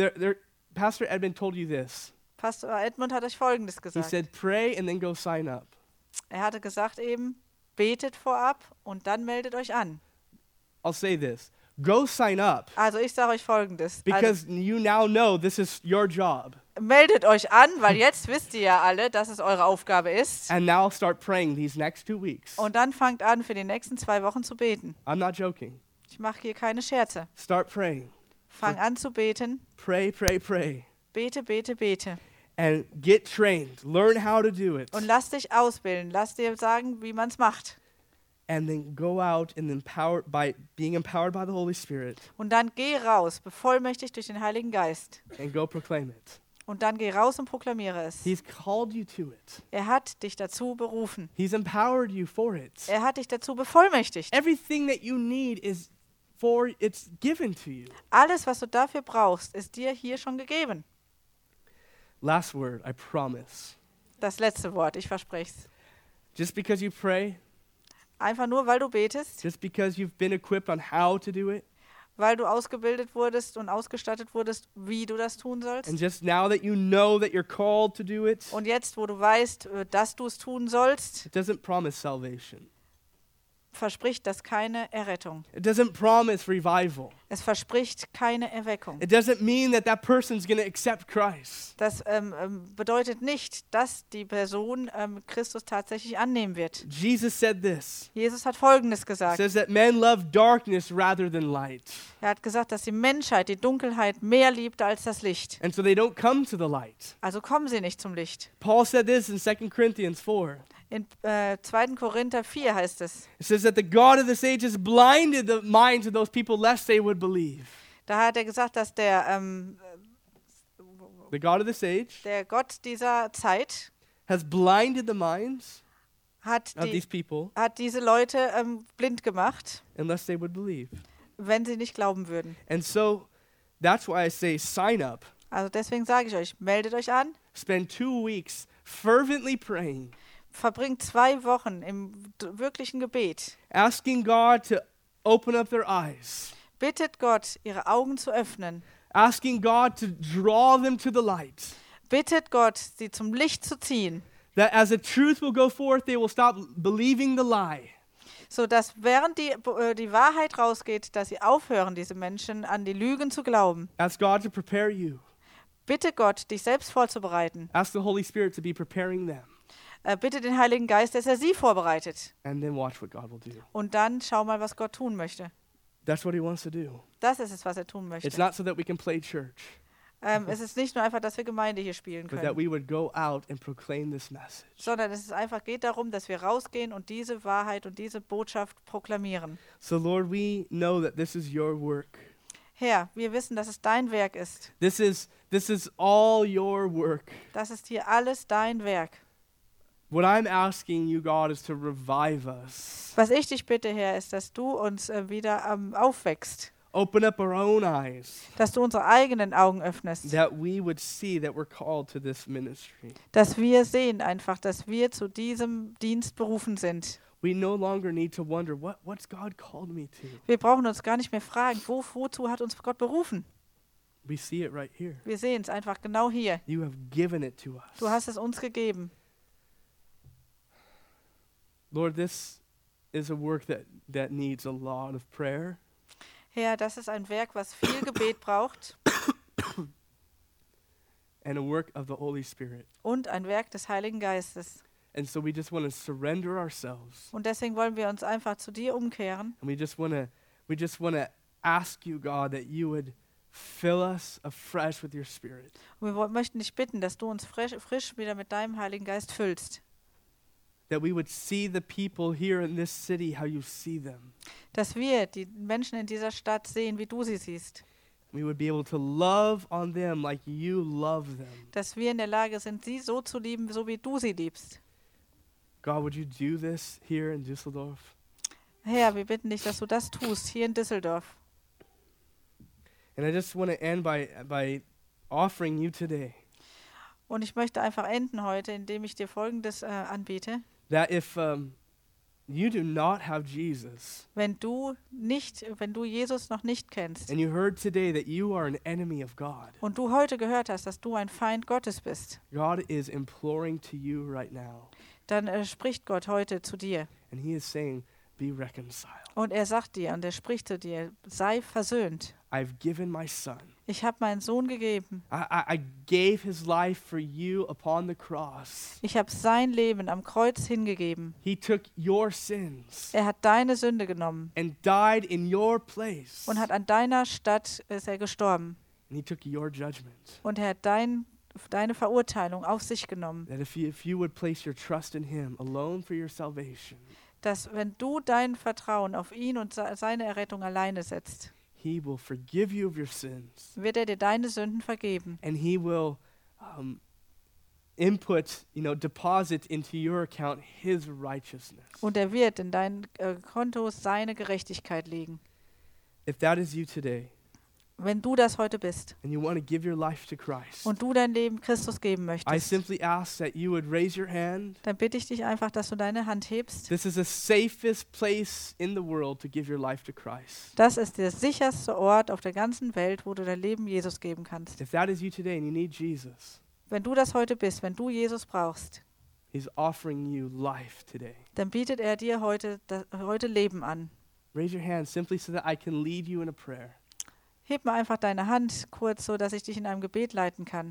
Pastor Edmund told you this. Pastor Edmund hat euch Folgendes He gesagt. said, pray and then go sign up. Er hatte gesagt eben, betet vorab und dann meldet euch an. I'll say this. Go sign up Also ich sage euch Folgendes. because you now know this is your job. Meldet euch an, weil jetzt wisst ihr ja alle, dass es eure Aufgabe ist. And now start praying these next 2 weeks. Und dann fangt an, für die nächsten 2 Wochen zu beten. I'm not joking. Ich mache hier keine Scherze. Start praying. Fang an zu beten. Pray, pray, pray. Bete, bete, bete. And get trained. Learn how to do it. Und lass dich ausbilden. Lass dir sagen, wie man es macht. And then go out and being empowered by the Holy Spirit Und dann geh raus, bevollmächtigt durch den Heiligen Geist. and go proclaim it. Und dann geh raus und proklamiere es. He's called you to it. Er hat dich dazu berufen. He's empowered you for it. Er hat dich dazu bevollmächtigt. Everything that you need it's given to you. Alles, was du dafür brauchst, ist dir hier schon gegeben. Last word, I promise. Das letzte Wort, ich verspreche es. Just because you pray, Einfach nur, weil du betest, just because you've been equipped on how to do it, weil du ausgebildet wurdest und ausgestattet wurdest, wie du das tun sollst. and just now that you know that you're called to do it, Und jetzt, wo du weißt, dass du es tun sollst, it doesn't promise salvation. verspricht das keine Errettung. It doesn't promise revival. Es verspricht keine Erweckung. It doesn't mean that person's going to accept Christ. Das bedeutet nicht, dass die Person Christus tatsächlich annehmen wird. Jesus said this. Jesus hat Folgendes He gesagt. says that men love darkness rather than light. Er hat gesagt, dass die Menschheit die Dunkelheit mehr liebt als das Licht. And so they don't come to the light. Also kommen sie nicht zum Licht. Paul said this in 2 Corinthians 4. In 2. Korinther 4 heißt es, It says that the God of this age has blinded the minds of those people lest they would believe. da hat er gesagt, dass The God of this age der Gott dieser Zeit has blinded the minds hat, of these people hat diese Leute blind gemacht, unless they would believe. wenn sie nicht glauben würden. And so that's why I say sign up. Also deswegen sage ich euch, meldet euch an, Spend 2 weeks fervently praying, verbringt 2 Wochen im wirklichen Gebet. asking God to open up their eyes, Bittet Gott, ihre Augen zu öffnen. asking God to draw them to the light. Bittet Gott, sie zum Licht zu ziehen, That as the truth will go forth, they will stop believing the lie. sodass während die Wahrheit rausgeht, dass sie aufhören, diese Menschen an die Lügen zu glauben. Ask God to prepare you. Bitte Gott, dich selbst vorzubereiten. Ask the Holy Spirit to be preparing them. Bitte den Heiligen Geist, dass er sie vorbereitet. And then watch what God will do. Und dann schau mal, was Gott tun möchte. That's what he wants to do. Das ist es, was er tun It's möchte. not so that we can play church, Es ist nicht nur einfach, dass wir Gemeinde hier spielen but that können, we would go out and proclaim this message. sondern es ist einfach geht darum, dass wir rausgehen und diese Wahrheit und diese Botschaft proklamieren. So Lord, we know that this is your work. Herr, wir wissen, dass es dein Werk ist. This is all your work. Das ist hier alles dein Werk. What I'm asking you, God, is to revive us. Was ich dich bitte, Herr, ist, dass du uns wieder aufwächst, Open up our own eyes, dass du unsere eigenen Augen öffnest, that we would see that we're called to this ministry. dass wir sehen einfach, dass wir zu diesem Dienst berufen sind. We no longer need to wonder, what's God called me to? Wir brauchen uns gar nicht mehr fragen, wozu hat uns Gott berufen? We see it right here. Wir sehen es einfach genau hier. You have given it to us. Du hast es uns gegeben. Lord, this is a work that needs a lot of prayer. Herr, das ist ein Werk, was viel Gebet braucht And a work of the Holy Spirit. und ein Werk des Heiligen Geistes. And so we just want to surrender ourselves. Und deswegen wollen wir uns einfach zu dir umkehren. And we just want to ask you, God, that you would fill us afresh with your Spirit. Und wir möchten dich bitten, dass du uns frisch wieder mit deinem Heiligen Geist füllst. That we would see the people here in this city how you see them. Dass wir die Menschen in dieser Stadt sehen, wie du sie siehst. We would be able to love on them like you love them. Dass wir in der Lage sind, sie so zu lieben, so wie du sie liebst. God, would you do this here in Düsseldorf? Herr, wir bitten dich, dass du das tust, hier in Düsseldorf. And I just want to end by offering you today Und ich möchte einfach enden heute, indem ich dir Folgendes anbiete. that if you do not have Jesus, Wenn du Jesus noch nicht kennst and you heard today that you are an enemy of God, und du heute gehört hast, dass du ein Feind Gottes bist, God is imploring to you right now, dann spricht Gott heute zu dir. and he is saying, be reconciled. Und er sagt dir und er spricht zu dir, sei versöhnt. I've given my son. Ich habe meinen Sohn gegeben. I gave his life for you upon the cross. Ich habe sein Leben am Kreuz hingegeben. He took your sins Er hat deine Sünde genommen and died in your place. und hat an deiner Stadt ist er gestorben. And he took your judgment. Und er hat deine Verurteilung auf sich genommen. That if you would place your trust in him alone for your salvation, Dass wenn du dein Vertrauen auf ihn und seine Errettung alleine setzt, he will forgive you of your sins. wird er dir deine Sünden vergeben. And he will deposit into your account his righteousness. Und er wird in dein Konto seine Gerechtigkeit legen. If that is you today, Wenn du das heute bist and you want to give your life to Christ, und du dein Leben Christus geben I möchtest, simply ask that you would raise your hand. dann bitte ich dich einfach, dass du deine Hand hebst. This is the safest place in the world to give your life to Christ. Das ist der sicherste Ort auf der ganzen Welt, wo du dein Leben Jesus geben kannst. If that is you today and you need Jesus, Wenn du das heute bist, wenn du Jesus brauchst, he's offering you life today. dann bietet er dir heute Leben an. Raise your hand simply so that I can lead you in a prayer. Heb mal einfach deine Hand kurz, so dass ich dich in einem Gebet leiten kann.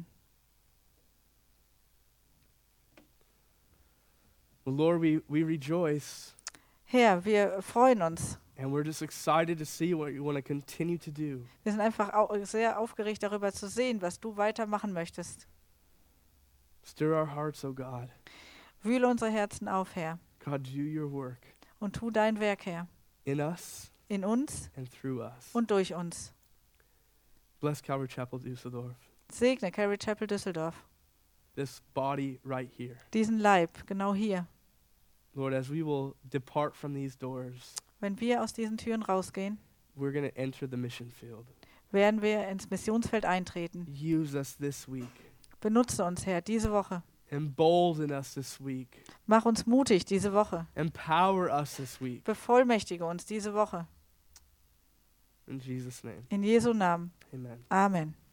Well, Lord, we rejoice, Herr, wir freuen uns. and we're just excited to see what you want to continue to do. Wir sind einfach sehr aufgeregt darüber zu sehen, was du weitermachen möchtest. Stir our hearts, oh God. Wühle unsere Herzen auf, Herr, God, do your work und tu dein Werk, Herr, in us in uns and through us. und durch uns. Bless Calvary Chapel Düsseldorf, Segne Calvary Chapel Düsseldorf, this body right here. diesen Leib, genau hier. Lord, as we will depart from these doors, Wenn wir aus diesen Türen rausgehen, we're going to enter the mission field. werden wir ins Missionsfeld eintreten. Use us this week. Benutze uns, Herr, diese Woche. Embolden us this week. Mach uns mutig diese Woche. Empower us this week. Bevollmächtige uns diese Woche. In Jesus' name, In Jesu Namen. amen. Amen.